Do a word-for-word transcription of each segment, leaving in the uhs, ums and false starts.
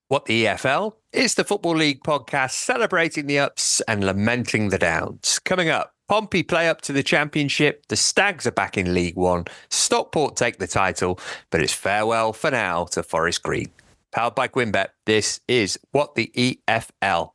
What the E F L? It's the Football League podcast celebrating the ups and lamenting the downs. Coming up, Pompey play up to the Championship, the Stags are back in League One, Stockport take the title, but it's farewell for now to Forest Green. Powered by QuinnBet, this is What the E F L.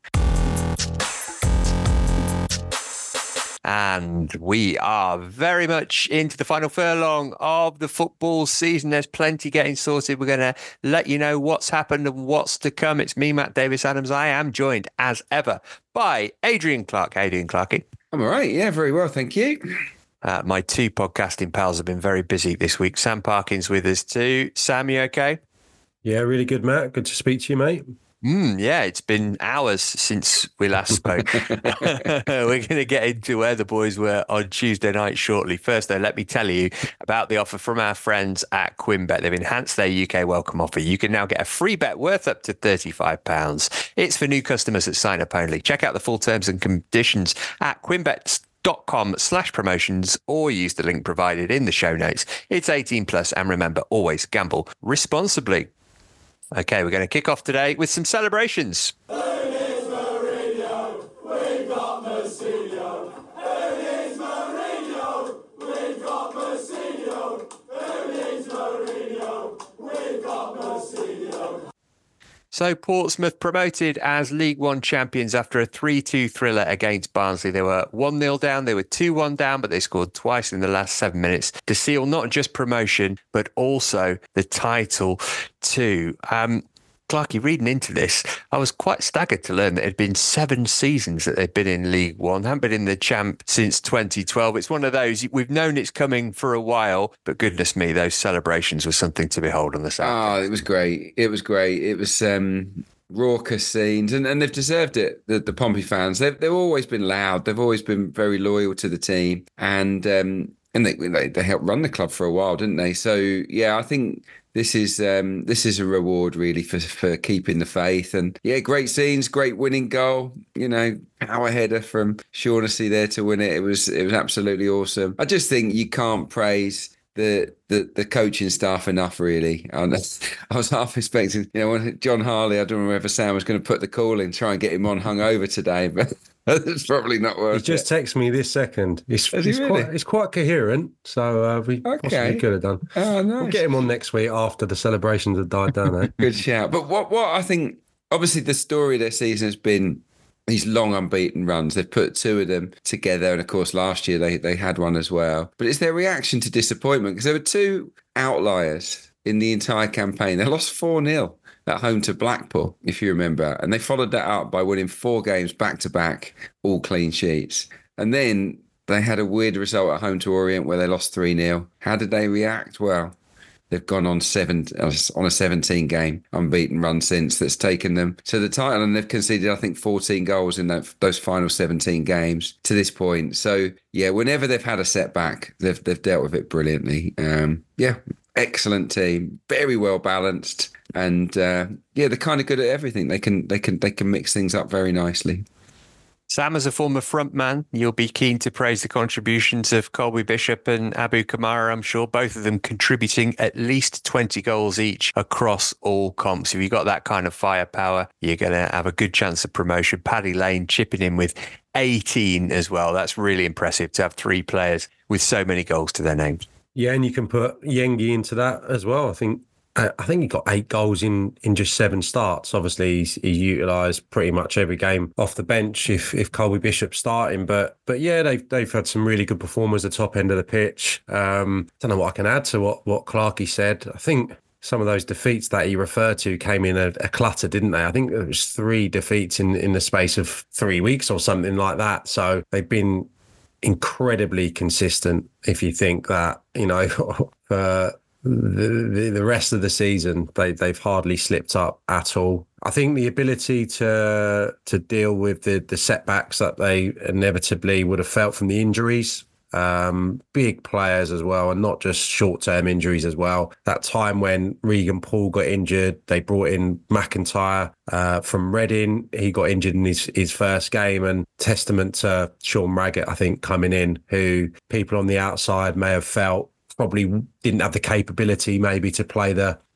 And we are very much into the final furlong of the football season. There's plenty getting sorted. We're going to let you know what's happened and what's to come. It's me, Matt Davis-Adams. I am joined, as ever, by Adrian Clark. How you doing, Clarky? I'm all right. Yeah, very well. Thank you. Uh, my two podcasting pals have been very busy this week. Sam Parkin's with us too. Sam, you okay? Yeah, really good, Matt. Good to speak to you, mate. Mm, yeah, it's been hours since we last spoke. We're going to get into where the boys were on Tuesday night shortly. First, though, let me tell you about the offer from our friends at QuinnBet. They've enhanced their U K welcome offer. You can now get a free bet worth up to thirty-five pounds. It's for new customers that sign up only. Check out the full terms and conditions at QuinnBet dot com slash promotions or use the link provided in the show notes. It's eighteen plus, and remember, always gamble responsibly. Okay, we're going to kick off today with some celebrations. Who needs Mourinho? We've got Mourinho. Who needs Mourinho? We've got Mourinho. Who needs Mourinho? We've got Mourinho. So Portsmouth promoted as League One champions after a three two thriller against Barnsley. They were one nil down, they were two one down, but they scored twice in the last seven minutes to seal not just promotion, but also the title too. Um, Clarky, reading into this, I was quite staggered to learn that it had been seven seasons that they've been in League One, haven't been in the champ since twenty twelve. It's one of those, we've known it's coming for a while, but goodness me, those celebrations were something to behold on the Saturday. Oh, it was great. It was great. It was um, raucous scenes, and, and they've deserved it, the, the Pompey fans. They've, they've always been loud. They've always been very loyal to the team, and um, and they, they, they helped run the club for a while, didn't they? So, yeah, I think... This is um, this is a reward really for for keeping the faith, and yeah, great scenes, great winning goal. You know, power header from Shaughnessy there to win it. It was it was absolutely awesome. I just think you can't praise the the, the coaching staff enough, really. I was half expecting, you know, when John Harley, I don't know whether Sam was going to put the call in, try and get him on hungover today, but. It's probably not worth it. He just texted me this second. It's, it's, really? quite, it's quite coherent, so uh, we okay. possibly could have done. Oh, nice. We'll get him on next week after the celebrations have died down. Eh? Good shout. But what, what I think, obviously the story of their season has been these long unbeaten runs. They've put two of them together, and of course last year they, they had one as well. But it's their reaction to disappointment, because there were two outliers in the entire campaign. They lost four nil. At home to Blackpool, if you remember. And they followed that up by winning four games back-to-back, all clean sheets. And then they had a weird result at home to Orient where they lost three nil. How did they react? Well, they've gone on seven on a seventeen-game unbeaten run since that's taken them to the title. And they've conceded, I think, fourteen goals in that, those final seventeen games to this point. So, yeah, whenever they've had a setback, they've, they've dealt with it brilliantly. Um, yeah, excellent team, very well balanced. And uh, yeah, they're kind of good at everything. They can they can they can mix things up very nicely. Sam, as a former frontman, you'll be keen to praise the contributions of Colby Bishop and Abu Kamara, I'm sure, both of them contributing at least twenty goals each across all comps. If you've got that kind of firepower, you're going to have a good chance of promotion. Paddy Lane chipping in with eighteen as well. That's really impressive to have three players with so many goals to their names. Yeah, and you can put Yengi into that as well. I think I think he got eight goals in, in just seven starts. Obviously, he's, he's utilised pretty much every game off the bench if if Colby Bishop's starting. But but yeah, they've they've had some really good performers at the top end of the pitch. Um, don't know what I can add to what what Clarkey said. I think some of those defeats that he referred to came in a, a clutter, didn't they? I think there was three defeats in in the space of three weeks or something like that. So they've been incredibly consistent. If you think that, you know, for The, the the rest of the season, they they've hardly slipped up at all. I think the ability to to deal with the the setbacks that they inevitably would have felt from the injuries, um, big players as well, and not just short term injuries as well. That time when Regan Paul got injured, they brought in McIntyre uh, from Reading. He got injured in his his first game, and testament to Sean Raggett, I think, coming in, who people on the outside may have felt probably didn't have the capability maybe to play the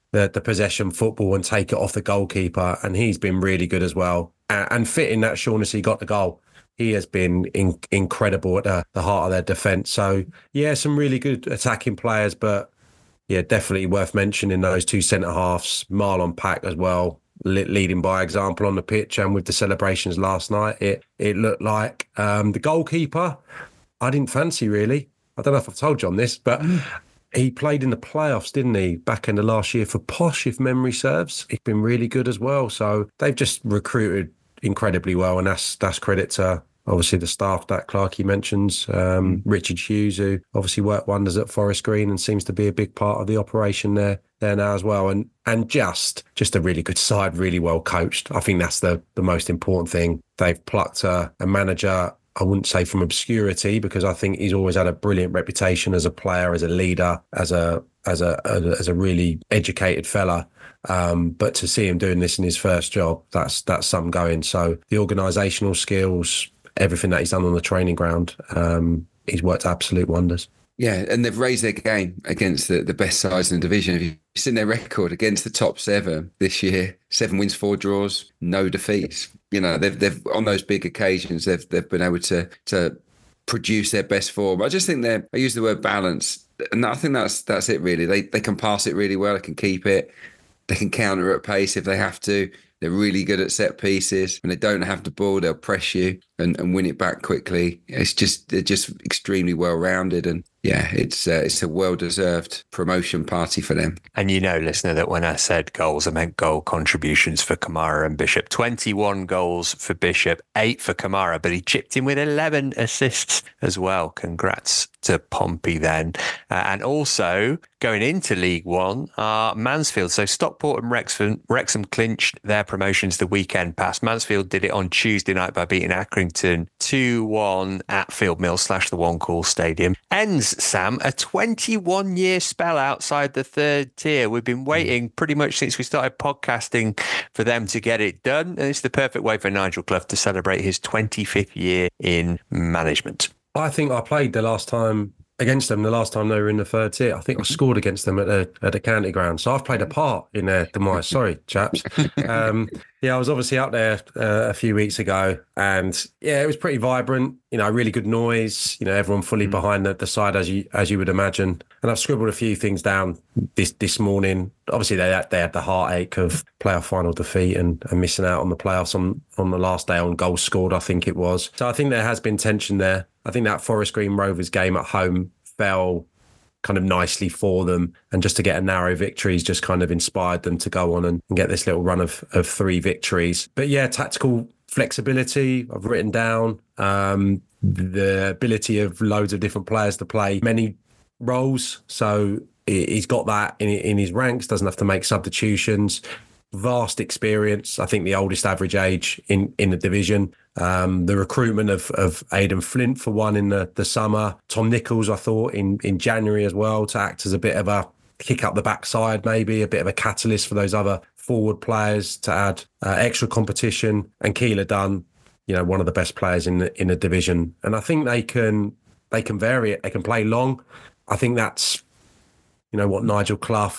the, the possession football and take it off the goalkeeper. And he's been really good as well. And, and fitting that Shaughnessy got the goal. He has been in, incredible at the, the heart of their defence. So, yeah, some really good attacking players, but yeah, definitely worth mentioning those two centre-halves, Marlon Pack as well, leading by example on the pitch, and with the celebrations last night, it it looked like um, the goalkeeper, I didn't fancy really. I don't know if I've told you on this, but he played in the playoffs, didn't he, back in the last year for Posh, if memory serves. He's been really good as well. So they've just recruited incredibly well, and that's that's credit to obviously the staff that Clarkey mentions, um, Richard Hughes, who obviously worked wonders at Forest Green and seems to be a big part of the operation there there now as well. And and just just a really good side, really well coached. I think that's the the most important thing. They've plucked a, a manager, I wouldn't say from obscurity, because I think he's always had a brilliant reputation as a player, as a leader, as a as a as a really educated fella. Um, but to see him doing this in his first job, that's that's something going. So the organisational skills, everything that he's done on the training ground, um, he's worked absolute wonders. Yeah, and they've raised their game against the, the best sides in the division. If you've seen their record against the top seven this year, seven wins, four draws, no defeats. You know, they've they've on those big occasions, they've they've been able to to produce their best form. I just think they're, I use the word balance, and I think that's that's it really. They they can pass it really well, they can keep it, they can counter at pace if they have to. They're really good at set pieces. When they don't have the ball, they'll press you and, and win it back quickly. It's just they're just extremely well rounded, and yeah, it's uh, it's a well deserved promotion party for them. And you know, listener, that when I said goals, I meant goal contributions for Kamara and Bishop. twenty-one goals for Bishop, eight for Kamara, but he chipped in with eleven assists as well. Congrats to Pompey then. Uh, and also going into League One are Mansfield. So Stockport and Wrexham, Wrexham clinched their promotions the weekend past. Mansfield did it on Tuesday night by beating Accrington two one at Field Mill slash the One Call Stadium. Ends, Sam, a twenty-one year spell outside the third tier. We've been waiting pretty much since we started podcasting for them to get it done. And it's the perfect way for Nigel Clough to celebrate his twenty-fifth year in management. I think I played the last time against them, the last time they were in the third tier. I think I scored against them at the at the county ground. So I've played a part in their demise. Sorry, chaps. Um, yeah, I was obviously up there uh, a few weeks ago, and yeah, it was pretty vibrant. You know, really good noise. You know, everyone fully behind the, the side as you as you would imagine. And I've scribbled a few things down this this morning. Obviously, they had, they had the heartache of playoff final defeat and, and missing out on the playoffs on on the last day on goals scored, I think it was. So I think there has been tension there. I think that Forest Green Rovers game at home fell kind of nicely for them, and just to get a narrow victory has just kind of inspired them to go on and, and get this little run of, of three victories. But yeah, tactical flexibility I've written down, um, the ability of loads of different players to play many roles. So he's got that in, in his ranks, doesn't have to make substitutions. Vast experience. I think the oldest average age in, in the division. Um, the recruitment of, of Aidan Flint for one in the, the summer. Tom Nichols, I thought, in, in January as well, to act as a bit of a kick up the backside, maybe a bit of a catalyst for those other forward players to add uh, extra competition. And Keeler Dunn, you know, one of the best players in the in the division. And I think they can they can vary it. They can play long. I think that's, you know, what Nigel Clough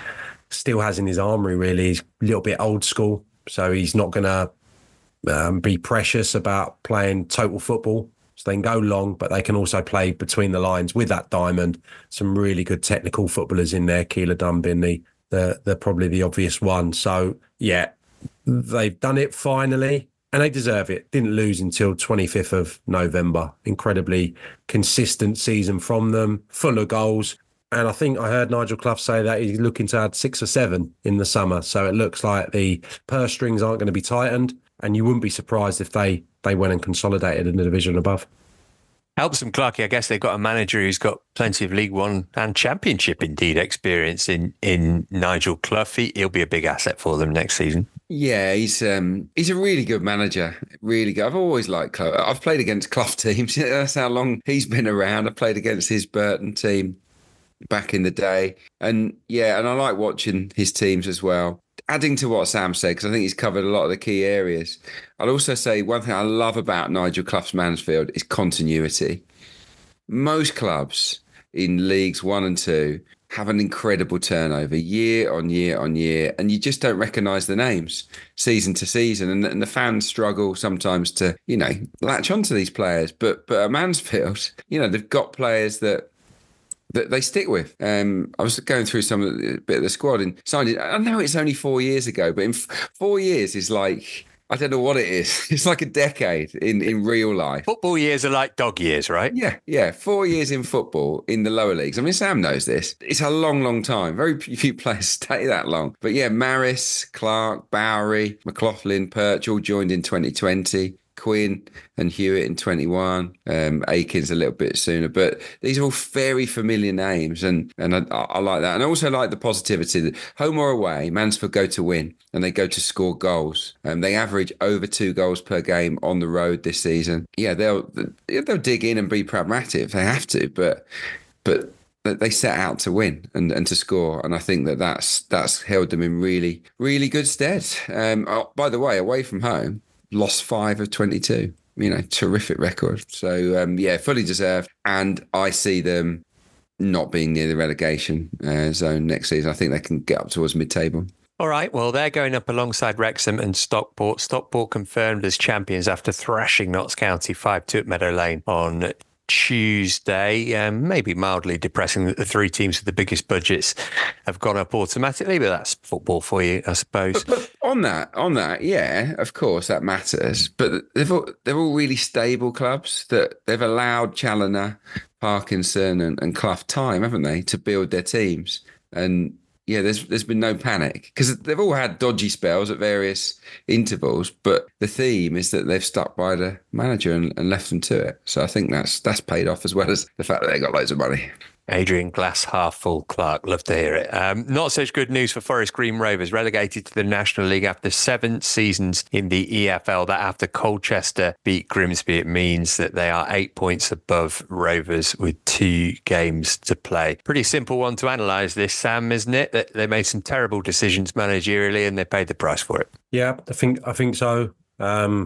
still has in his armoury, really. He's a little bit old school, so he's not going to um, be precious about playing total football. So they can go long, but they can also play between the lines with that diamond. Some really good technical footballers in there, Keeler Dunn being the, the, the probably the obvious one. So, yeah, they've done it finally, and they deserve it. Didn't lose until twenty-fifth of November. Incredibly consistent season from them, full of goals. And I think I heard Nigel Clough say that he's looking to add six or seven in the summer. So it looks like the purse strings aren't going to be tightened. And you wouldn't be surprised if they, they went and consolidated in the division above. Helps them, Clarkey. I guess they've got a manager who's got plenty of League One and Championship, indeed, experience in, in Nigel Clough. He, he'll be a big asset for them next season. Yeah, he's um, he's a really good manager. Really good. I've always liked Clough. I've played against Clough teams. That's how long he's been around. I played against his Burton team back in the day. And yeah, and I like watching his teams as well. Adding to what Sam said, because I think he's covered a lot of the key areas. I'll also say one thing I love about Nigel Clough's Mansfield is continuity. Most clubs, in leagues one and two have an incredible turnover year on year on year, and you just don't recognise the names season to season, and, and the fans struggle sometimes to, you know, latch onto these players. But but at Mansfield, you know, they've got players that that they stick with. Um, I was going through some of the bit of the squad and signed it. I know it's only four years ago, but in f- four years is like, I don't know what it is. It's like a decade in, in real life. Football years are like dog years, right? Yeah, yeah. Four years in football in the lower leagues. I mean, Sam knows this. It's a long, long time. Very few players stay that long. But yeah, Maris, Clark, Bowery, McLaughlin, Perch all joined in twenty twenty. Quinn and Hewitt in twenty-one, um, Aikens a little bit sooner, but these are all very familiar names, and and I, I like that. And I also like the positivity that home or away, Mansfield go to win and they go to score goals. Um, they average over two goals per game on the road this season. Yeah, they'll they'll dig in and be pragmatic if they have to, but but. They set out to win and, and to score, and I think that that's that's held them in really really good stead. Um, oh, by the way, away from home, lost five of twenty-two. You know, terrific record. So um, yeah, fully deserved. And I see them not being near the relegation uh, zone next season. I think they can get up towards mid-table. All right, well, they're going up alongside Wrexham and Stockport. Stockport confirmed as champions after thrashing Notts County five two at Meadow Lane on Tuesday. Um, maybe mildly depressing that the three teams with the biggest budgets have gone up automatically, but that's football for you, I suppose. But, but on that, on that, yeah, of course that matters. But they've all, they're all really stable clubs that they've allowed Challoner, Parkinson, and, and Clough time, haven't they, to build their teams. And yeah, there's there's been no panic because they've all had dodgy spells at various intervals, but the theme is that they've stuck by the manager and, and left them to it. So I think that's that's paid off, as well as the fact that they got loads of money. Adrian Glass, half full, Clark. Love to hear it. Um, not such good news for Forest Green Rovers, relegated to the National League after seven seasons in the E F L. That after Colchester beat Grimsby, it means that they are eight points above Rovers with two games to play. Pretty simple one to analyse this, Sam, isn't it? That they made some terrible decisions managerially and they paid the price for it. Yeah, I think I think so. Um,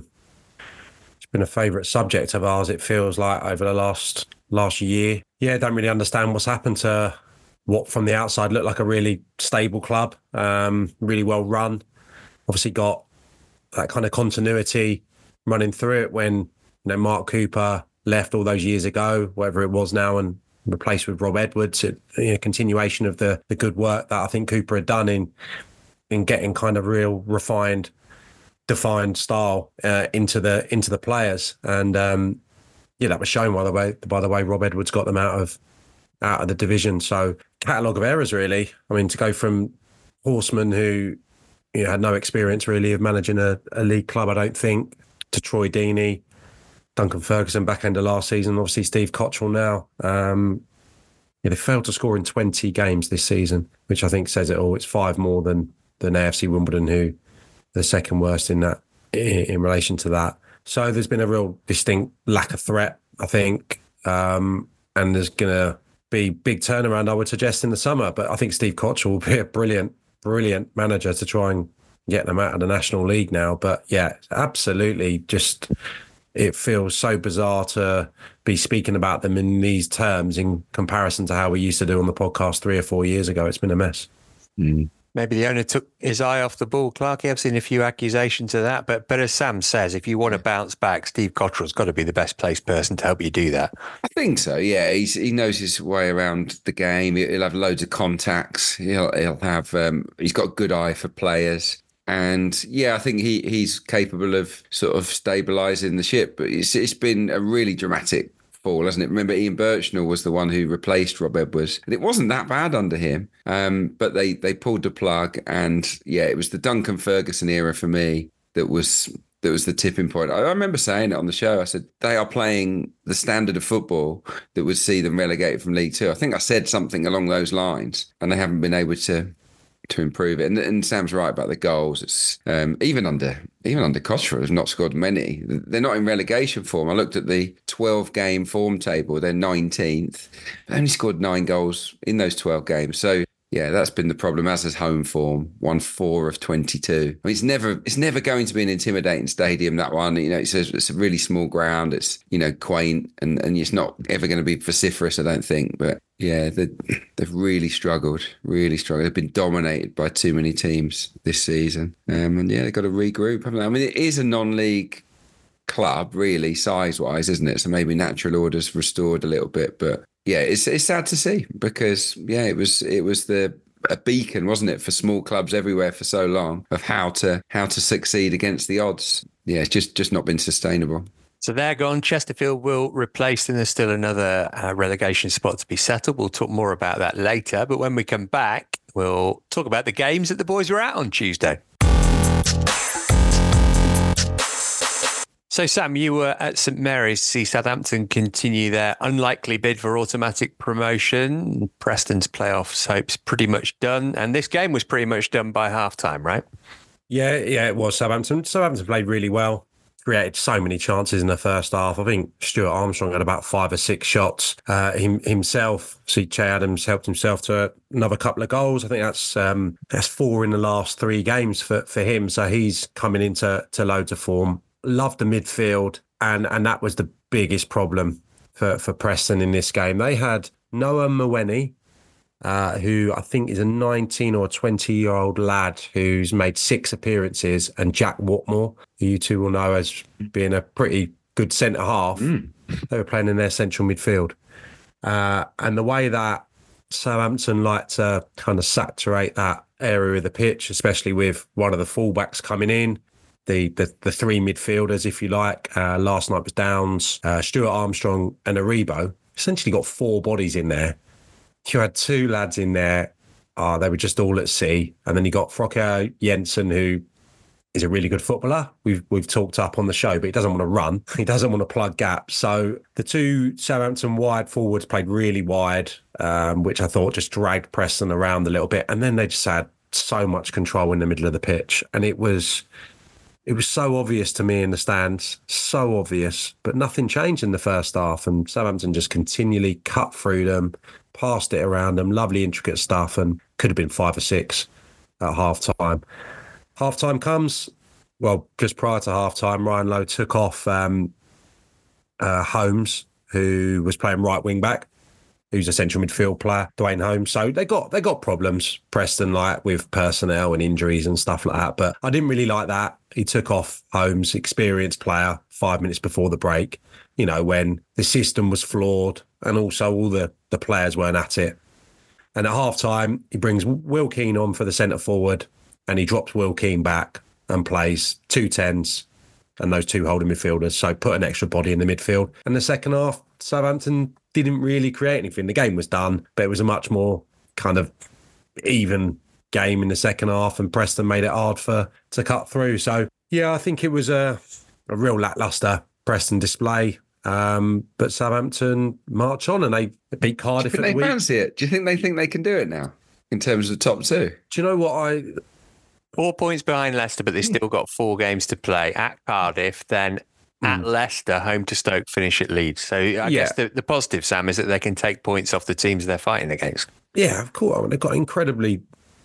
it's been a favourite subject of ours, it feels like, over the last last year. Yeah, don't really understand what's happened to what from the outside looked like a really stable club, um, really well run. Obviously got that kind of continuity running through it when, you know, Mark Cooper left all those years ago, whatever it was now, and replaced with Rob Edwards. It, you know, continuation of the the good work that I think Cooper had done in in getting kind of real refined, defined style uh, into the into the players. And um, yeah, that was shown by the way by the way Rob Edwards got them out of out of the division. So catalogue of errors, really. I mean, to go from Horseman, who, you know, had no experience really of managing a, a league club, I don't think, to Troy Deeney, Duncan Ferguson back end of last season, obviously Steve Cottrell now. Um, yeah, they failed to score in twenty games this season, which I think says it all. It's five more than than A F C Wimbledon, who are the second worst in that in, in relation to that. So there's been a real distinct lack of threat, I think, um, and there's going to be big turnaround, I would suggest, in the summer. But I think Steve Cottrell will be a brilliant, brilliant manager to try and get them out of the National League now. But yeah, absolutely, just it feels so bizarre to be speaking about them in these terms in comparison to how we used to do on the podcast three or four years ago. It's been a mess. Mm. Maybe the owner took his eye off the ball, Clarky. I've seen a few accusations of that. But but as Sam says, if you want to bounce back, Steve Cottrell's got to be the best placed person to help you do that. I think so, yeah. He's, he knows his way around the game. He'll have loads of contacts. He'll, he'll have, um, he's got a good eye for players. And yeah, I think he, he's capable of sort of stabilising the ship. But it's, it's been a really dramatic fall, hasn't it? Remember, Ian Birchnell was the one who replaced Rob Edwards, and it wasn't that bad under him. Um, but they they pulled the plug, and yeah, it was the Duncan Ferguson era for me that was that was the tipping point. I, I remember saying it on the show. I said they are playing the standard of football that would see them relegated from League Two. I think I said something along those lines, and they haven't been able to. to improve it. And, and Sam's right about the goals. It's um, even under even under Cottrell has not scored many. They're not in relegation form. I looked at the twelve game form table. They're nineteenth. They only scored nine goals in those twelve games. So yeah, that's been the problem, as is home form. Won four of twenty-two. I mean, it's never it's never going to be an intimidating stadium, that one. You know, it's a, it's a really small ground. It's, you know, quaint, and, and it's not ever going to be vociferous, I don't think. But Yeah, they, they've really struggled, really struggled. They've been dominated by too many teams this season. Um, and yeah, they've got to regroup, haven't they? I mean, it is a non-league club, really, size-wise, isn't it? So maybe natural order's restored a little bit. But yeah, it's it's sad to see because, yeah, it was it was the a beacon, wasn't it, for small clubs everywhere for so long of how to how to succeed against the odds. Yeah, it's just, just not been sustainable. So they're gone. Chesterfield will replace them. There's still another uh, relegation spot to be settled. We'll talk more about that later. But when we come back, we'll talk about the games that the boys were at on Tuesday. So, Sam, you were at St Mary's to see Southampton continue their unlikely bid for automatic promotion. Preston's playoffs hopes pretty much done. And this game was pretty much done by half-time, right? Yeah, yeah, it was Southampton. Southampton played really well. Created so many chances in the first half. I think Stuart Armstrong had about five or six shots uh, him, himself. See, Che Adams helped himself to another couple of goals. I think that's um, that's four in the last three games for, for him. So he's coming into to loads of form. Loved the midfield, and and that was the biggest problem for, for Preston in this game. They had Noah Mawene, Uh, who I think is a nineteen or twenty-year-old lad who's made six appearances, and Jack Watmore, who you two will know as being a pretty good centre-half. Mm. They were playing in their central midfield. Uh, and the way that Southampton like to kind of saturate that area of the pitch, especially with one of the fullbacks coming in, the the, the three midfielders, if you like. Uh, last night was Downs, uh, Stuart Armstrong and Aribo. Essentially got four bodies in there. You had two lads in there. Uh, they were just all at sea. And then you got Frocke Jensen, who is a really good footballer. We've we've talked up on the show, but he doesn't want to run. He doesn't want to plug gaps. So the two Southampton wide forwards played really wide, um, which I thought just dragged Preston around a little bit. And then they just had so much control in the middle of the pitch. And it was... It was so obvious to me in the stands, so obvious, but nothing changed in the first half. And Southampton just continually cut through them, passed it around them, lovely, intricate stuff, and could have been five or six at half time. Half time comes, well, just prior to half time, Ryan Lowe took off um, uh, Holmes, who was playing right wing back, who's a central midfield player, Dwayne Holmes. So they got they got problems, Preston, like with personnel and injuries and stuff like that. But I didn't really like that. He took off Holmes, experienced player, five minutes before the break, you know, when the system was flawed and also all the, the players weren't at it. And at half time, he brings Will Keane on for the centre forward and he drops Will Keane back and plays two tens and those two holding midfielders. So put an extra body in the midfield. And the second half, Southampton didn't really create anything. The game was done, but it was a much more kind of even game in the second half, and Preston made it hard for to cut through. So yeah, I think it was a a real lacklustre Preston display. Um, but Southampton march on and they beat Cardiff. Do you think at the they week. fancy it? Do you think they think they can do it now in terms of the top two? Do you know what I? Four points behind Leicester, but they've still got four games to play at Cardiff, then at mm. Leicester, home to Stoke, finish at Leeds. So I yeah. guess the, the positive, Sam, is that they can take points off the teams they're fighting against. Yeah, of course. I mean, they've got incredibly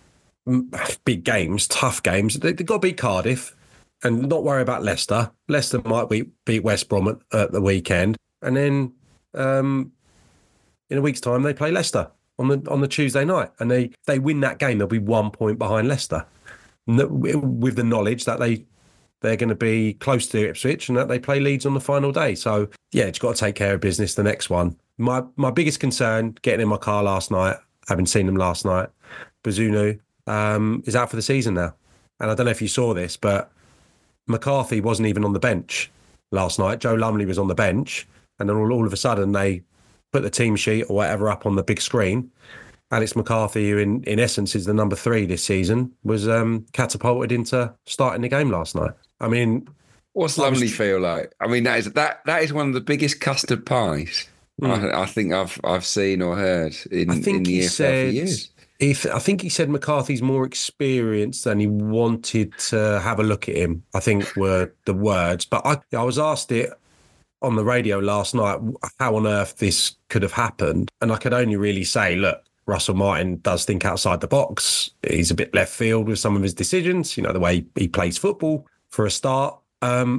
big games, tough games. They, they've got to beat Cardiff and not worry about Leicester. Leicester might beat, beat West Brom at, at the weekend. And then um, in a week's time, they play Leicester on the on the Tuesday night. And they, they win that game, they'll be one point behind Leicester. With the knowledge that they, they're going to be close to Ipswich and that they play Leeds on the final day. So, yeah, you've got to take care of business the next one. My my biggest concern, getting in my car last night, having seen them last night, Bazunu um, is out for the season now. And I don't know if you saw this, but McCarthy wasn't even on the bench last night. Joe Lumley was on the bench. And then all, all of a sudden they put the team sheet or whatever up on the big screen. Alex McCarthy, who in, in essence is the number three this season, was um, catapulted into starting the game last night. I mean... What's Lumley feel like? I mean, that is that that is one of the biggest custard pies mm. I, I think I've I've seen or heard in, I think in the he E F L said, for years. If, I think he said McCarthy's more experienced and he wanted to have a look at him, I think were the words. But I, I was asked it on the radio last night, how on earth this could have happened. And I could only really say, look, Russell Martin does think outside the box. He's a bit left field with some of his decisions, you know, the way he plays football for a start. Um,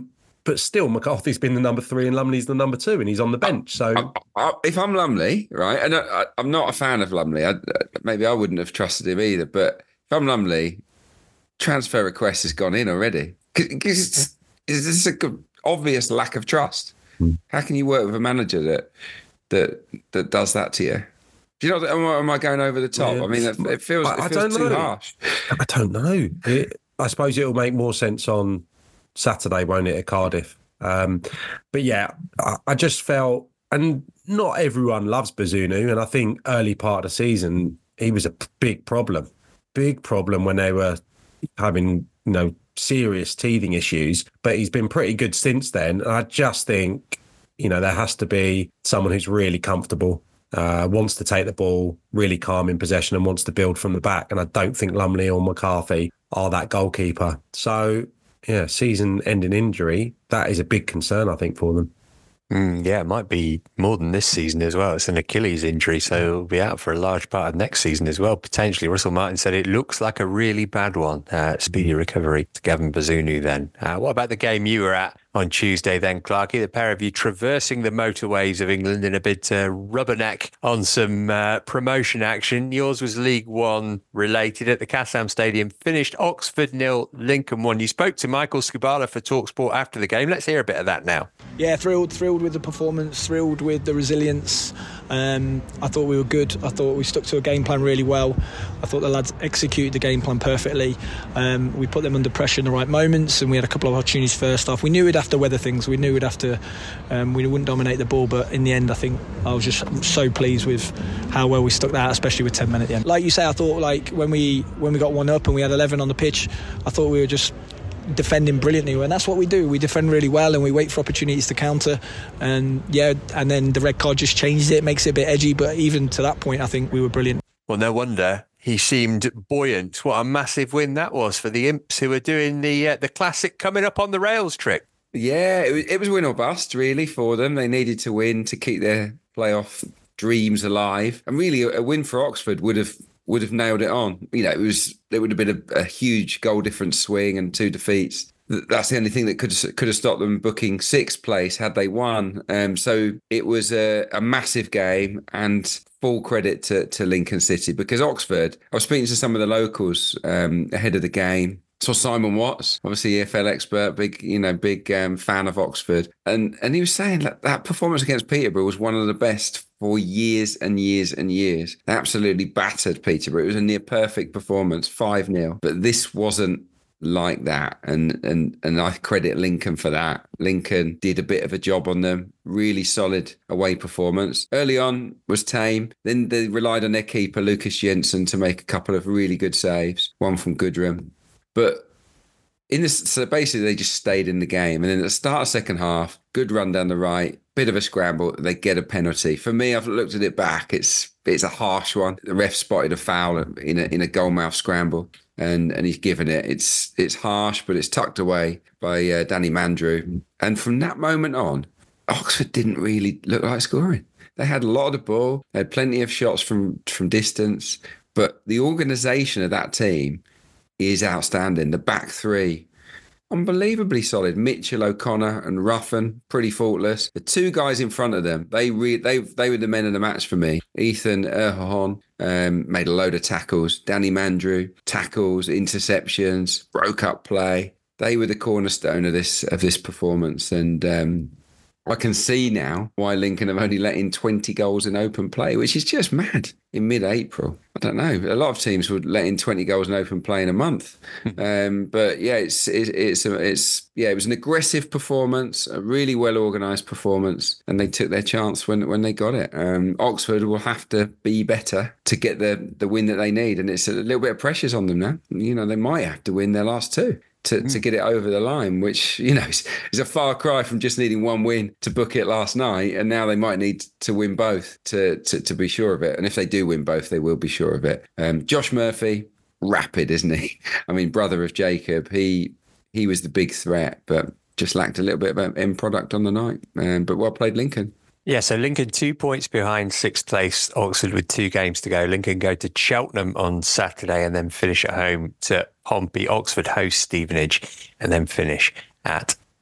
but still, McCarthy's been the number three and Lumley's the number two, and he's on the bench. So I, I, if I'm Lumley, right, and I, I'm not a fan of Lumley, I, maybe I wouldn't have trusted him either. But if I'm Lumley, transfer request has gone in already because it's, it's an obvious lack of trust. Hmm. How can you work with a manager that that that does that to you? Do you know? Am I, am I going over the top? Yeah. I mean, it, it feels, it I, feels I too know. harsh. I don't know. It, I suppose it'll make more sense on Saturday, won't it, at Cardiff? Um, but yeah, I, I just felt, and not everyone loves Bazunu, and I think early part of the season he was a big problem, big problem when they were having, you know, serious teething issues. But he's been pretty good since then. And I just think, you know, there has to be someone who's really comfortable. Uh, wants to take the ball, really calm in possession, and wants to build from the back. And I don't think Lumley or McCarthy are that goalkeeper. So, yeah, season-ending injury, that is a big concern, I think, for them. Mm, yeah, it might be more than this season as well. It's an Achilles injury, so he'll be out for a large part of next season as well, potentially. Russell Martin said it looks like a really bad one. Uh, speedy recovery to Gavin Bazunu then. Uh, what about the game you were at on Tuesday then, Clarky? The pair of you traversing the motorways of England in a bid to rubberneck on some uh, promotion action. Yours was League One related at the Kassam Stadium. Finished Oxford nil, Lincoln one. You spoke to Michael Skubala for TalkSport after the game. Let's hear a bit of that now. Yeah, thrilled, thrilled with the performance, thrilled with the resilience. Um, I thought we were good. I thought we stuck to a game plan really well. I thought the lads executed the game plan perfectly. Um, we put them under pressure in the right moments, and we had a couple of opportunities first off. We knew we'd have to weather things. We knew we'd have to. Um, we wouldn't dominate the ball, but in the end, I think I was just so pleased with how well we stuck that out, especially with ten men at the end. Like you say, I thought like when we when we got one up and we had eleven on the pitch, I thought we were just defending brilliantly, and that's what we do. We defend really well and we wait for opportunities to counter, and yeah and then the red card just changes it, makes it a bit edgy, but even to that point I think we were brilliant. Well, no wonder he seemed buoyant. What a massive win that was for the Imps, who were doing the uh, the classic coming up on the rails trick. Yeah, it was, it was win or bust really for them. They needed to win to keep their playoff dreams alive, and really a win for Oxford would have would have nailed it on. You know, it was it would have been a, a huge goal difference swing and two defeats. That's the only thing that could have, could have stopped them booking sixth place had they won. Um, so it was a, a massive game, and full credit to, to Lincoln City, because Oxford, I was speaking to some of the locals um, ahead of the game. Saw Simon Watts, obviously E F L expert, big, you know, big um, fan of Oxford. And and he was saying that that performance against Peterborough was one of the best for years and years and years. They absolutely battered Peterborough. It was a near perfect performance, five nil. But this wasn't like that. And, and, and I credit Lincoln for that. Lincoln did a bit of a job on them. Really solid away performance. Early on was tame. Then they relied on their keeper, Lucas Jensen, to make a couple of really good saves. One from Goodrum. But in this, so basically they just stayed in the game. And then at the start of second half, good run down the right, bit of a scramble, they get a penalty. For me, I've looked at it back. It's it's a harsh one. The ref spotted a foul in a in a goalmouth scramble, and and he's given it. It's it's harsh, but it's tucked away by uh, Danny Mandrew. And from that moment on, Oxford didn't really look like scoring. They had a lot of the ball. They had plenty of shots from from distance, but the organisation of that team is outstanding. The back three, unbelievably solid. Mitchell, O'Connor and Ruffin, pretty faultless. The two guys in front of them, they re- they they were the men of the match for me. Ethan Erhahon um, made a load of tackles. Danny Mandrew, tackles, interceptions, broke up play. They were the cornerstone of this of this performance. And um, I can see now why Lincoln have only let in twenty goals in open play, which is just mad in mid-April. I don't know. A lot of teams would let in twenty goals in open play in a month. um, but yeah, it's it's it's, it's yeah, it was an aggressive performance, a really well organised performance, and they took their chance when when they got it. Um, Oxford will have to be better to get the the win that they need, and it's a little bit of pressures on them now. You know, they might have to win their last two to, mm. to get it over the line, which, you know, is, is a far cry from just needing one win to book it last night. And now they might need to win both to, to, to be sure of it. And if they do win both, they will be sure of it. Um, Josh Murphy, rapid, isn't he? I mean, brother of Jacob, he he was the big threat, but just lacked a little bit of end product on the night. Um, but well played, Lincoln. Yeah, so Lincoln two points behind sixth place, Oxford with two games to go. Lincoln go to Cheltenham on Saturday and then finish at home to Pompey. Oxford host Stevenage and then finish at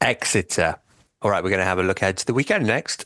Exeter. All right, we're going to have a look ahead to the weekend next.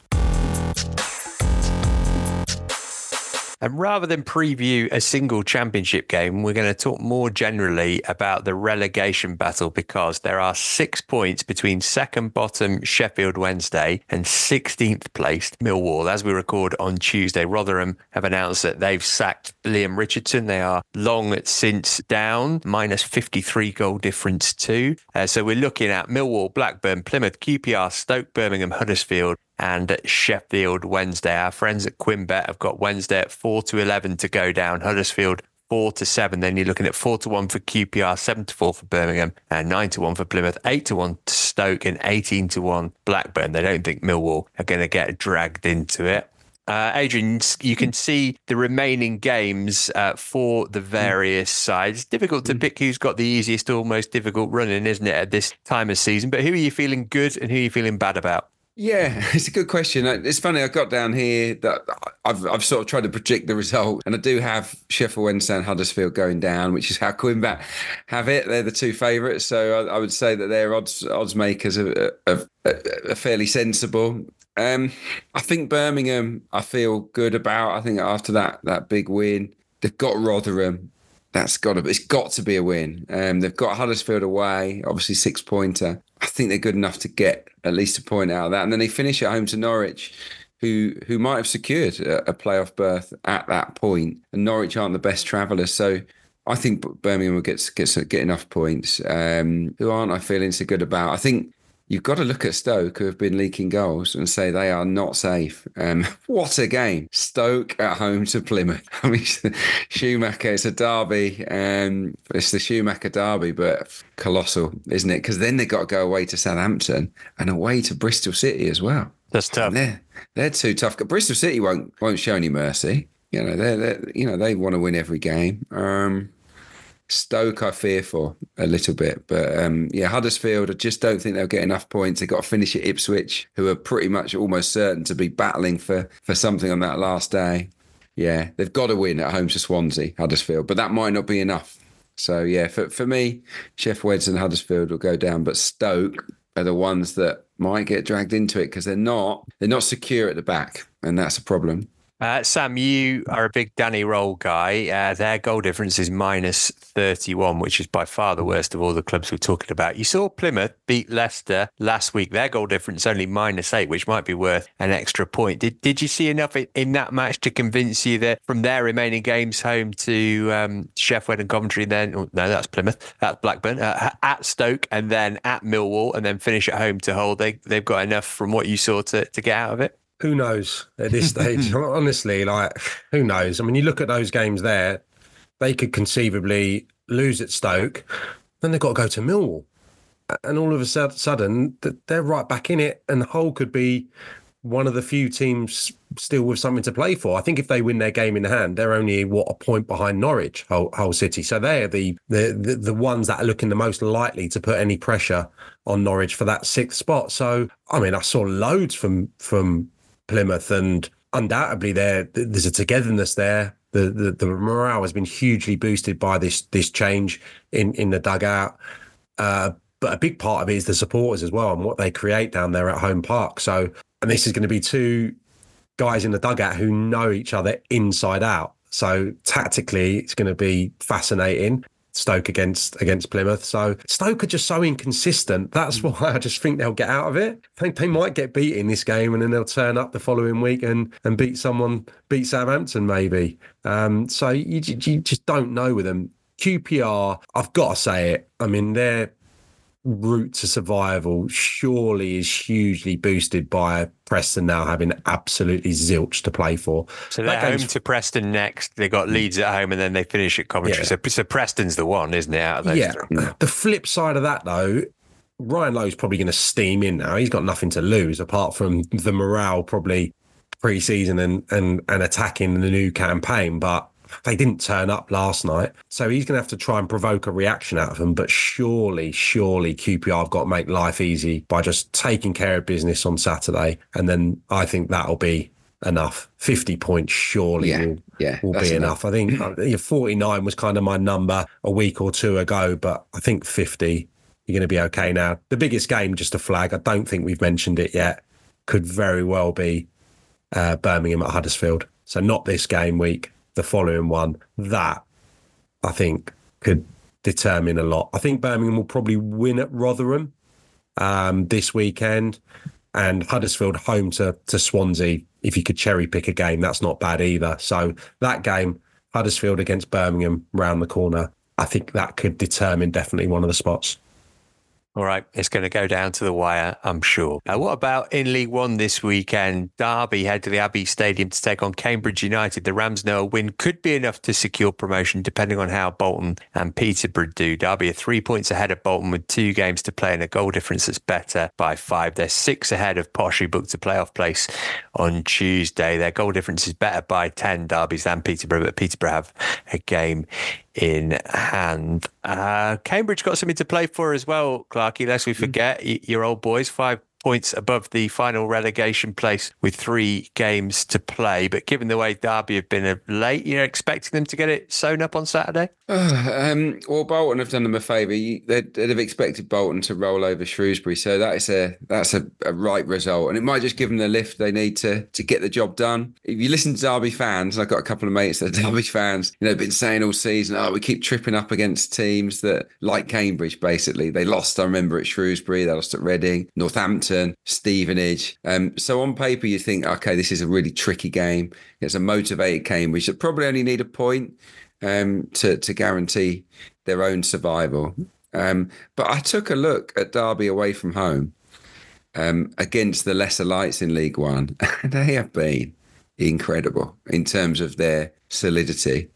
And rather than preview a single championship game, we're going to talk more generally about the relegation battle, because there are six points between second bottom Sheffield Wednesday and sixteenth placed Millwall. As we record on Tuesday, Rotherham have announced that they've sacked Liam Richardson. They are long since down, minus fifty-three goal difference too. Uh, so we're looking at Millwall, Blackburn, Plymouth, Q P R, Stoke, Birmingham, Huddersfield, and Sheffield Wednesday. Our friends at QuinnBet have got Wednesday at four to eleven to go down, Huddersfield four to seven. Then you're looking at four to one for Q P R, seven to four for Birmingham, and nine to one for Plymouth, eight to one to Stoke, and eighteen to one Blackburn. They don't think Millwall are going to get dragged into it. Uh, Adrian, you can see the remaining games uh, for the various sides. It's difficult to pick who's got the easiest or most difficult running, isn't it, at this time of season? But who are you feeling good and who are you feeling bad about? Yeah, it's a good question. It's funny, I got down here that I've I've sort of tried to predict the result, and I do have Sheffield Wednesday and Huddersfield going down, which is how QuinnBet have it. They're the two favourites, so I, I would say that their odds odds makers are, are, are fairly sensible. Um, I think Birmingham, I feel good about. I think after that that big win, they've got Rotherham. That's got to, it's got to be a win. Um, they've got Huddersfield away, obviously six pointer. I think they're good enough to get at least a point out of that. And then they finish at home to Norwich, who who might have secured a, a playoff berth at that point. And Norwich aren't the best travellers. So I think Birmingham will get, get, get enough points. Um, who aren't I feeling so good about? I think you've got to look at Stoke, who have been leaking goals, and say they are not safe. Um, what a game. Stoke at home to Plymouth. I mean, Schumacher, it's a derby. Um, it's the Schumacher derby, but colossal, isn't it? Because then they've got to go away to Southampton and away to Bristol City as well. That's tough. And they're, they're too tough. Bristol City won't won't show any mercy. You know, they're, they're you know they want to win every game. Um, Stoke, I fear for a little bit. But um, yeah, Huddersfield, I just don't think they'll get enough points. They've got to finish at Ipswich, who are pretty much almost certain to be battling for, for something on that last day. Yeah, they've got to win at home to Swansea, Huddersfield, but that might not be enough. So yeah, for, for me, Sheffield Wednesday and Huddersfield will go down, but Stoke are the ones that might get dragged into it because they're not, they're not secure at the back, and that's a problem. Uh, Sam, you are a big Danny Roll guy. Uh, their goal difference is minus thirty-one, which is by far the worst of all the clubs we're talking about. You saw Plymouth beat Leicester last week. Their goal difference only minus eight, which might be worth an extra point. Did Did you see enough in, in that match to convince you that from their remaining games home to um, Sheffield and Coventry, then oh, no, that's Plymouth, that's Blackburn, uh, at Stoke, and then at Millwall, and then finish at home to Hull? They they've got enough from what you saw to to get out of it? Who knows at this stage? Honestly, like, who knows? I mean, you look at those games there, they could conceivably lose at Stoke, then they've got to go to Millwall. And all of a sudden, they're right back in it, and Hull could be one of the few teams still with something to play for. I think if they win their game in hand, they're only, what, a point behind Norwich, Hull, Hull City. So they're the, the, the, the ones that are looking the most likely to put any pressure on Norwich for that sixth spot. So, I mean, I saw loads from from Plymouth, and undoubtedly there there's a togetherness there. The, the the morale has been hugely boosted by this this change in in the dugout. Uh, but a big part of it is the supporters as well and what they create down there at Home Park. So, and this is going to be two guys in the dugout who know each other inside out. So tactically, it's going to be fascinating. Stoke against against Plymouth. So Stoke are just so inconsistent. That's why I just think they'll get out of it. I think they might get beat in this game, and then they'll turn up the following week and and beat someone, beat Southampton maybe. Um, so you, you just don't know with them. Q P R, I've got to say it. I mean, their route to survival surely is hugely boosted by Preston now having absolutely zilch to play for. So they're home to Preston next. They got Leeds at home, and then they finish at Coventry. Yeah. So, so Preston's the one, isn't it? Out of those yeah. three? The flip side of that, though, Ryan Lowe's probably going to steam in now. He's got nothing to lose apart from the morale probably pre-season and and and attacking the new campaign, but they didn't turn up last night. So he's going to have to try and provoke a reaction out of them. But surely, surely Q P R have got to make life easy by just taking care of business on Saturday. And then I think that'll be enough. fifty points surely yeah, will, yeah, will be enough. enough. I think forty-nine was kind of my number a week or two ago, but I think fifty you're going to be okay now. The biggest game, just a flag, I don't think we've mentioned it yet, could very well be uh, Birmingham at Huddersfield. So not this game week, the following one. That, I think, could determine a lot. I think Birmingham will probably win at Rotherham um, this weekend, and Huddersfield home to, to Swansea. If you could cherry pick a game, that's not bad either. So that game, Huddersfield against Birmingham, round the corner, I think that could determine definitely one of the spots. All right, it's going to go down to the wire, I'm sure. Uh, what about in League One this weekend? Derby head to the Abbey Stadium to take on Cambridge United. The Rams know a win could be enough to secure promotion, depending on how Bolton and Peterborough do. Derby are three points ahead of Bolton with two games to play and a goal difference that's better by five. They're six ahead of Posh, who booked a playoff place on Tuesday. Their goal difference is better by ten, Derby's, than Peterborough, but Peterborough have a game in hand. Uh, Cambridge got something to play for as well, Clarkey, lest we forget. Mm. Your old boys, five points above the final relegation place with three games to play. But given the way Derby have been of late, you're expecting them to get it sewn up on Saturday? Uh, um, well, Bolton have done them a favour. They'd, they'd have expected Bolton to roll over Shrewsbury, so that is a that's a, a right result, and it might just give them the lift they need to to get the job done. If you listen to Derby fans, I've got a couple of mates that are Derby fans, you know, been saying all season, oh, we keep tripping up against teams that, like Cambridge, basically. They lost, I remember, at Shrewsbury, they lost at Reading, Northampton, Stevenage. Um, so on paper, you think, okay, this is a really tricky game. It's a motivated Cambridge that probably only need a point um, to, to guarantee their own survival. Um, but I took a look at Derby away from home um, against the lesser lights in League One, and they have been incredible in terms of their solidity.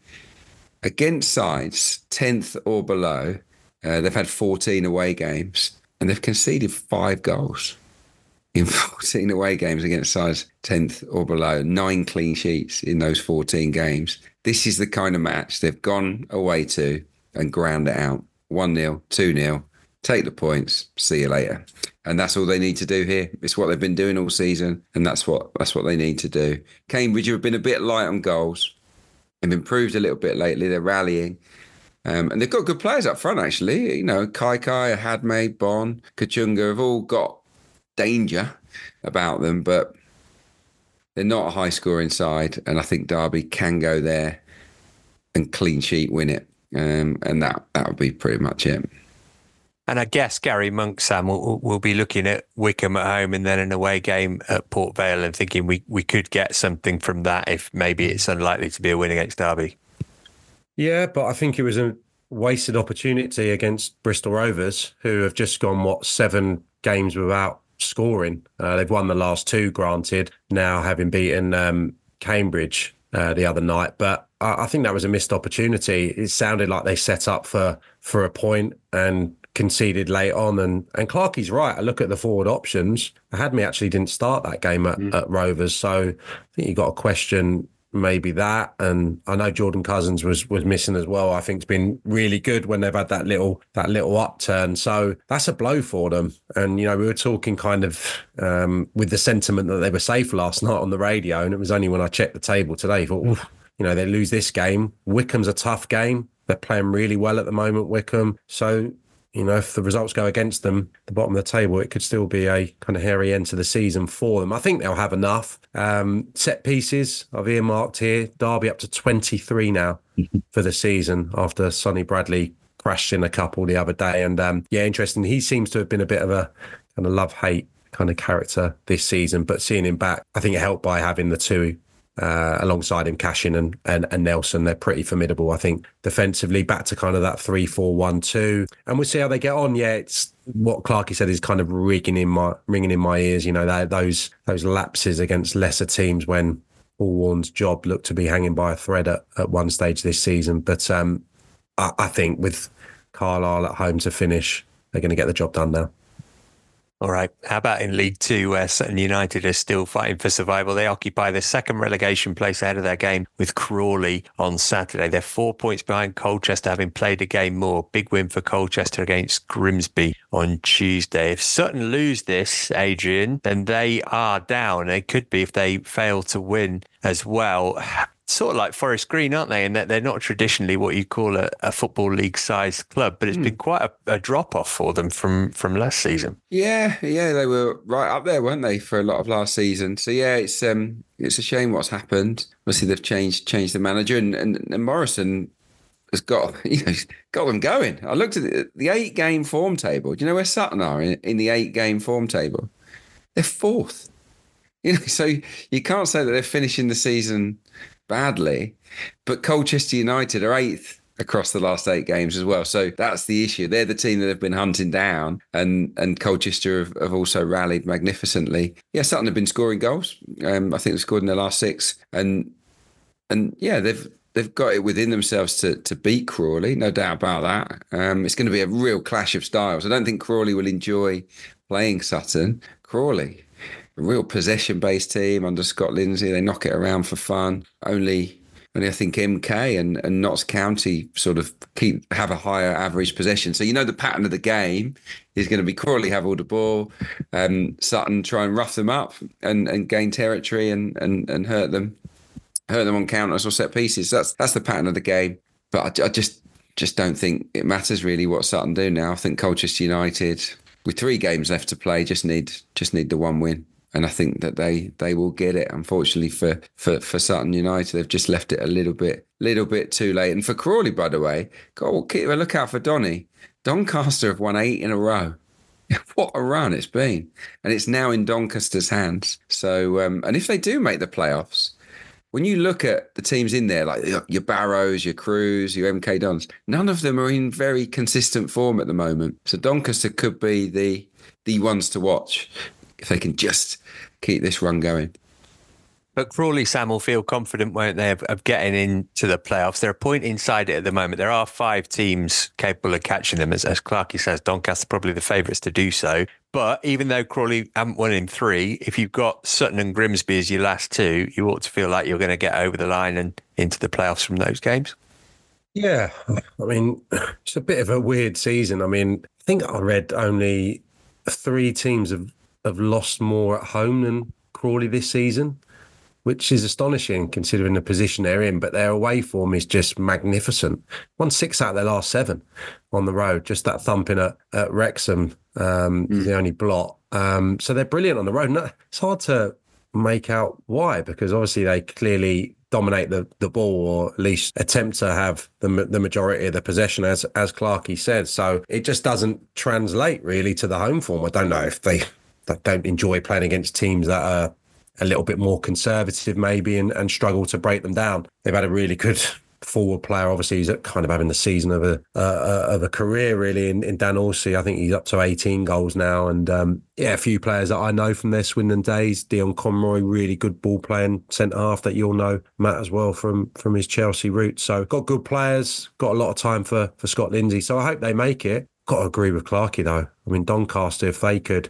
Against sides tenth or below, uh, they've had fourteen away games, and they've conceded five goals in fourteen away games against sides tenth or below, nine clean sheets in those fourteen games. This is the kind of match they've gone away to and ground it out. one nil, two nil, take the points, see you later. And that's all they need to do here. It's what they've been doing all season, and that's what that's what they need to do. Cambridge have been a bit light on goals. They've improved a little bit lately. They're rallying. Um, and they've got good players up front, actually. You know, Kai Kai, Hadme, Bon, Kachunga have all got danger about them, but they're not a high-scoring side, and I think Derby can go there and clean sheet win it, um, and that that would be pretty much it. And I guess Gary Monk, Sam, will, will be looking at Wickham at home and then an away game at Port Vale and thinking we, we could get something from that if maybe it's unlikely to be a win against Derby. Yeah, but I think it was a wasted opportunity against Bristol Rovers, who have just gone, what, seven games without scoring. Uh, they've won the last two, granted, now having beaten um, Cambridge uh, the other night. But I, I think that was a missed opportunity. It sounded like they set up for, for a point and conceded late on. And, and Clarkey's right. I look at the forward options. Hadme actually didn't start that game at, mm. at Rovers. So I think you got a question maybe that. And I know Jordan Cousins was was missing as well. I think it's been really good when they've had that little that little upturn. So that's a blow for them. And, you know, we were talking kind of um, with the sentiment that they were safe last night on the radio. And it was only when I checked the table today, I thought, oof, you know, they lose this game. Wickham's a tough game. They're playing really well at the moment, Wickham. So, you know, if the results go against them, the bottom of the table, it could still be a kind of hairy end to the season for them. I think they'll have enough. Um, set pieces I've earmarked here. Derby up to twenty-three now for the season after Sonny Bradley crashed in a couple the other day. And um, yeah, interesting. He seems to have been a bit of a kind of love-hate kind of character this season, but seeing him back, I think it helped by having the two Uh, alongside him, Cashin and, and, and Nelson. They're pretty formidable, I think, defensively, back to kind of that three four one two. And we'll see how they get on. Yeah, it's what Clarkey said is kind of ringing in my ringing in my ears. You know, those those lapses against lesser teams when Paul Warren's job looked to be hanging by a thread at, at one stage this season. But um, I, I think with Carlisle at home to finish, they're going to get the job done now. All right. How about in League Two, where Sutton United are still fighting for survival? They occupy the second relegation place ahead of their game with Crawley on Saturday. They're four points behind Colchester, having played a game more. Big win for Colchester against Grimsby on Tuesday. If Sutton lose this, Adrian, then they are down. They could be if they fail to win as well. sort of like Forest Green, aren't they? And that they're not traditionally what you call a, a football league sized club, but it's mm. been quite a, a drop off for them from from last season. Yeah, yeah, they were right up there, weren't they, for a lot of last season? So yeah, it's um, it's a shame what's happened. Obviously, they've changed changed the manager, and and, and Morrison has got you know got them going. I looked at the, the eight game form table. Do you know where Sutton are in, in the eight game form table? They're fourth. You know, so you can't say that they're finishing the season badly, but Colchester United are eighth across the last eight games as well. So that's the issue. They're the team that have been hunting down, and and Colchester have, have also rallied magnificently. Yeah, Sutton have been scoring goals. Um, I think they've scored in their last six, and and yeah, they've they've got it within themselves to to beat Crawley, no doubt about that. Um, it's going to be a real clash of styles. I don't think Crawley will enjoy playing Sutton. Crawley, a real possession-based team under Scott Lindsay. They knock it around for fun. Only, only I think M K and, and Notts County sort of keep have a higher average possession. So you know the pattern of the game is going to be Crawley have all the ball, um, Sutton try and rough them up and, and gain territory and, and, and hurt them, hurt them on counters or set pieces. That's that's the pattern of the game. But I, I just just don't think it matters really what Sutton do now. I think Colchester United, with three games left to play, just need just need the one win. And I think that they they will get it. Unfortunately for, for, for Sutton United, they've just left it a little bit little bit too late. And for Crawley, by the way, God, keep a look out for Donny. Doncaster have won eight in a row. What a run it's been. And it's now in Doncaster's hands. So, um, and if they do make the playoffs, when you look at the teams in there, like your Barrows, your Crews, your M K Dons, none of them are in very consistent form at the moment. So Doncaster could be the the ones to watch if they can just keep this run going. But Crawley, Sam, will feel confident, won't they, of, of getting into the playoffs? They're a point inside it at the moment. There are five teams capable of catching them. As, as Clarkey says, Doncaster probably the favourites to do so. But even though Crawley haven't won in three, if you've got Sutton and Grimsby as your last two, you ought to feel like you're going to get over the line and into the playoffs from those games. Yeah, I mean, it's a bit of a weird season. I mean, I think I read only three teams have, have lost more at home than Crawley this season, which is astonishing considering the position they're in. But their away form is just magnificent. Won six out of their last seven on the road. Just that thumping at, at Wrexham, um, mm. the only blot. Um, so they're brilliant on the road. And it's hard to make out why, because obviously they clearly dominate the, the ball, or at least attempt to have the the majority of the possession, as as Clarkey said. So it just doesn't translate really to the home form. I don't know if they, they don't enjoy playing against teams that are a little bit more conservative maybe and, and struggle to break them down. They've had a really good forward player. Obviously, he's kind of having the season of a uh, of a career really in, in Dan Horsey. I think he's up to eighteen goals now. And um, yeah, a few players that I know from their Swindon days. Dion Conroy, really good ball playing centre half that you'll know, Matt, as well from from his Chelsea roots. So got good players, got a lot of time for, for Scott Lindsay. So I hope they make it. Got to agree with Clarkey though. I mean, Doncaster, if they could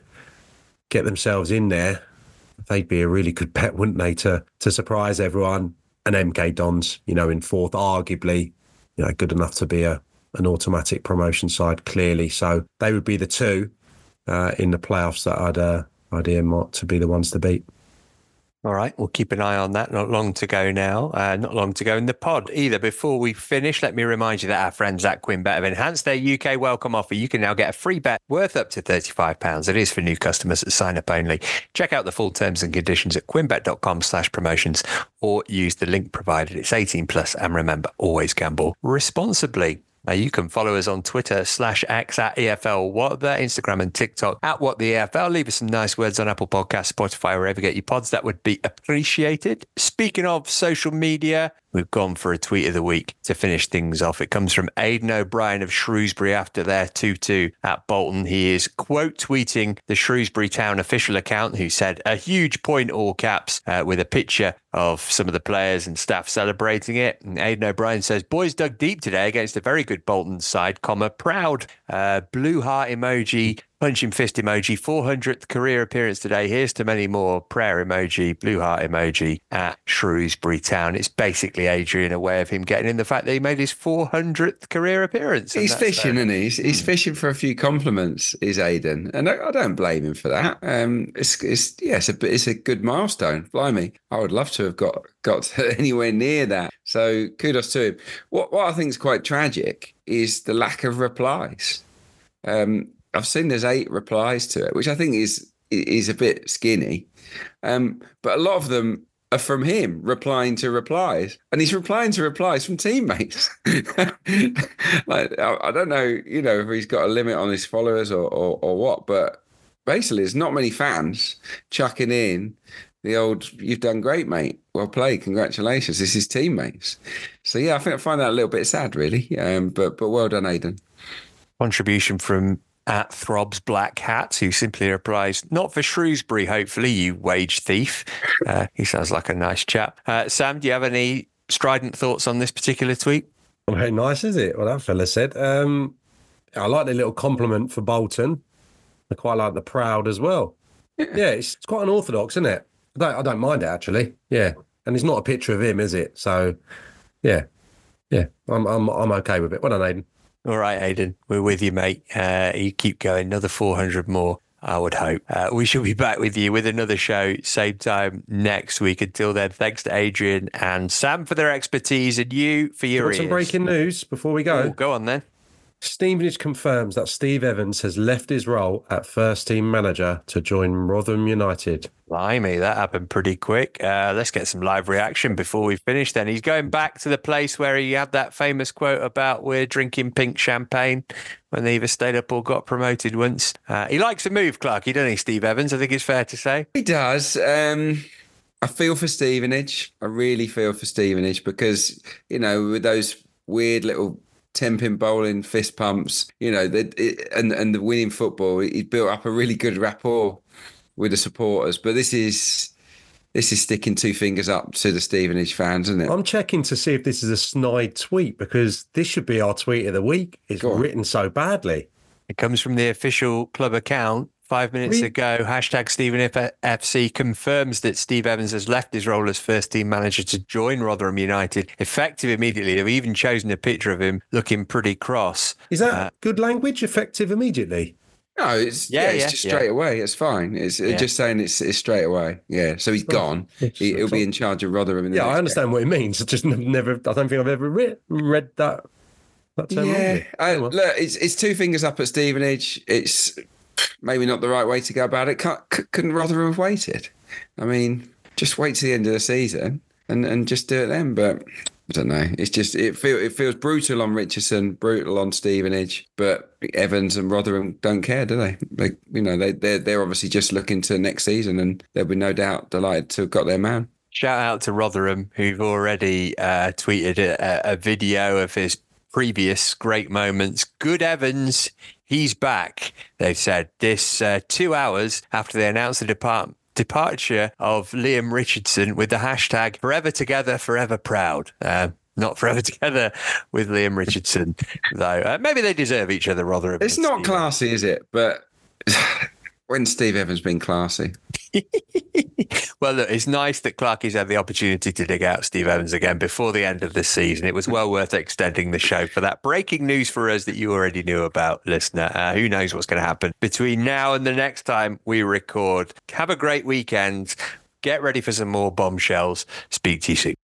get themselves in there, they'd be a really good bet, wouldn't they, to to surprise everyone. And M K Dons, you know, in fourth, arguably, you know, good enough to be a an automatic promotion side, clearly. So they would be the two uh, in the playoffs that I'd uh, I'd earmark to be the ones to beat. All right, we'll keep an eye on that. Not long to go now. Uh, not long to go in the pod either. Before we finish, let me remind you that our friends at QuinnBet have enhanced their U K welcome offer. You can now get a free bet worth up to thirty-five pounds. It is for new customers at sign up only. Check out the full terms and conditions at quinbet.com slash promotions or use the link provided. It's eighteen plus, and remember, always gamble responsibly. Now, you can follow us on Twitter slash X at E F L What The, Instagram and TikTok at What The E F L. Leave us some nice words on Apple Podcasts, Spotify, wherever you get your pods. That would be appreciated. Speaking of social media, we've gone for a tweet of the week to finish things off. It comes from Aidan O'Brien of Shrewsbury after their two two at Bolton. He is quote tweeting the Shrewsbury Town official account, who said a huge point, all caps, uh, with a picture of some of the players and staff celebrating it. And Aidan O'Brien says, boys dug deep today against a very good Bolton side, comma, proud. Uh, blue heart emoji, punching fist emoji, four hundredth career appearance today. Here's to many more. Prayer emoji, blue heart emoji at Shrewsbury Town. It's basically Adrian a way of him getting in the fact that he made his four hundredth career appearance. He's fishing, isn't he? He's, he's fishing for a few compliments, is Aidan, and I, I don't blame him for that. Um, it's, it's yeah, it's a it's a good milestone. Blimey, I would love to have got got to anywhere near that. So kudos to him. What what I think is quite tragic is the lack of replies. Um, I've seen there's eight replies to it, which I think is is a bit skinny. Um, but a lot of them are from him replying to replies, and he's replying to replies from teammates. Like I, I don't know, you know, if he's got a limit on his followers or, or or what, but basically, there's not many fans chucking in the old "You've done great, mate. Well played. Congratulations." This is teammates. So yeah, I think I find that a little bit sad, really. Um, but but well done, Aidan. Contribution from at Throbs Black Hat, who simply replies, "Not for Shrewsbury, hopefully, you wage thief." Uh, he sounds like a nice chap. Uh, Sam, do you have any strident thoughts on this particular tweet? Very nice, is it? Well, that fella said. Um, I like the little compliment for Bolton. I quite like the proud as well. Yeah, yeah it's, it's quite unorthodox, isn't it? I don't, I don't mind it, actually. Yeah. And it's not a picture of him, is it? So, yeah. Yeah, I'm I'm I'm okay with it. Well done, Aidan. All right, Aidan, we're with you, mate. Uh, you keep going. Another four hundred more, I would hope. Uh, we shall be back with you with another show, same time next week. Until then, thanks to Adrian and Sam for their expertise and you for your Got ears. some breaking news before we go. Ooh, go on then. Stevenage confirms that Steve Evans has left his role at first team manager to join Rotherham United. Blimey, that happened pretty quick. Uh, let's get some live reaction before we finish then. He's going back to the place where he had that famous quote about we're drinking pink champagne when they either stayed up or got promoted once. Uh, he likes to move, Clarky, doesn't he, Steve Evans? I think it's fair to say. He does. Um, I feel for Stevenage. I really feel for Stevenage because, you know, with those weird little ten-pin bowling, fist pumps, you know, the, it, and and the winning football, he built up a really good rapport with the supporters. But this is this is sticking two fingers up to the Stevenage fans, isn't it? I'm checking to see if this is a snide tweet because this should be our tweet of the week. It's written so badly. It comes from the official club account. Five minutes Really? ago, hashtag Stephen F C confirms that Steve Evans has left his role as first team manager to join Rotherham United, effective immediately. They've even chosen a picture of him looking pretty cross. Is that Uh, good language? Effective immediately? No, it's Yeah, yeah, it's yeah, just yeah. straight away. It's fine. It's uh, Yeah. just saying it's it's straight away. Yeah, so he's gone. It's- He, he'll it's- be in charge of Rotherham. In the Yeah, next I understand what it means. I just never. I don't think I've ever read read that. that game. Yeah, terminology. I, Oh, well. look, it's it's two fingers up at Stevenage. It's maybe not the right way to go about it. Can't, c- couldn't Rotherham have waited? I mean, just wait to the end of the season and, and just do it then. But I don't know. It's just it feel it feels brutal on Richardson, brutal on Stevenage, but Evans and Rotherham don't care, do they? They, you know, they they're they're obviously just looking to next season, and they'll be no doubt delighted to have got their man. Shout out to Rotherham, who've already uh, tweeted a, a video of his previous great moments. Good Evans, he's back. They've said this uh, two hours after they announced the depart- departure of Liam Richardson with the hashtag forever together, forever proud. Uh, not forever together with Liam Richardson, though. Uh, maybe they deserve each other, Rotherham. It's and not Steve. classy, is it? But when Steve Evans been classy? Well, look, it's nice that Clarky's had the opportunity to dig out Steve Evans again before the end of the season. It was well worth extending the show for that breaking news for us that you already knew about, listener. Uh, who knows what's going to happen between now and the next time we record. Have a great weekend. Get ready for some more bombshells. Speak to you soon.